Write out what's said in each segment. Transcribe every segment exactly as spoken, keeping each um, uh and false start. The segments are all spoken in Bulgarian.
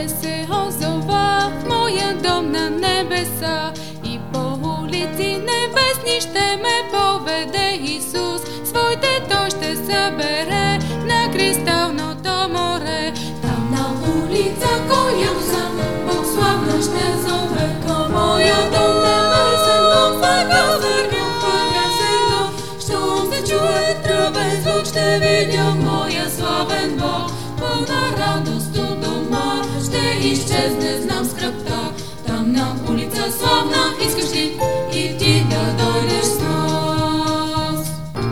ще се озова в моя дом на небеса и по улици небесни ще ме поведе Исус. Своите Той ще събере на кристалното море. Там на улица, която съм, Бог славна ще зове към моя дом небесен дом. Пърга вървям, пърга сега, щом се чуе тръбен звук, ще видя моя славен Бог. Пълна радост у дома ще изчезне, знам скръпта. Там на улица славна искаш ли и ти да дойдеш с нас?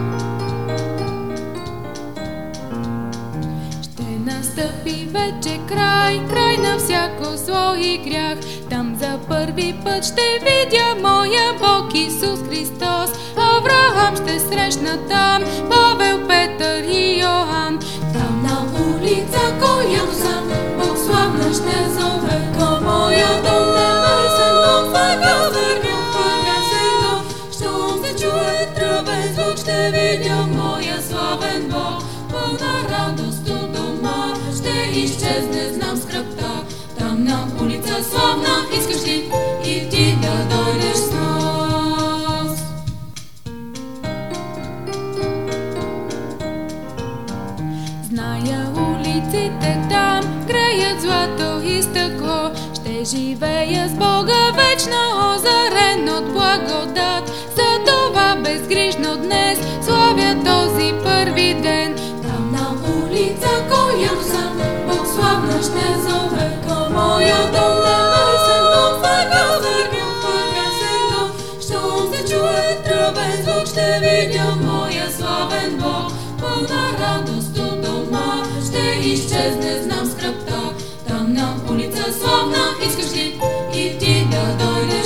Ще настъпи вече край, край на всяко зло и грях. Там за първи път ще видя моя Бог Исус Христос. Авраам ще срещна там, Павел, Петър и Йоан. Там на улица, която съм, Бог славна ще зове към моя дом небесен дом. Пърга вървям, пърга сега, щом се чуе тръбен звук, ще видя моя славен Бог. Пълна радост у дома ще изчезне, знам скръпта. Там на улица славна искаш ли и ти да дойдеш с нас? Зная улиците там греят злато и стъкло. Ще живея с Бога вечно, озарен от благодат. За това безгрижно днес славя този първи ден. Там на улица, която съм, Бог славна ще зове към моя дом небесен дом. Пърга вървям, пърга сега, щом се чуе тръбен звук, ще видя моя славен Бог. Пълна радост у дома ще изчезне, знам скръпта. Там на улица славна искаш ли и ти да дойдеш?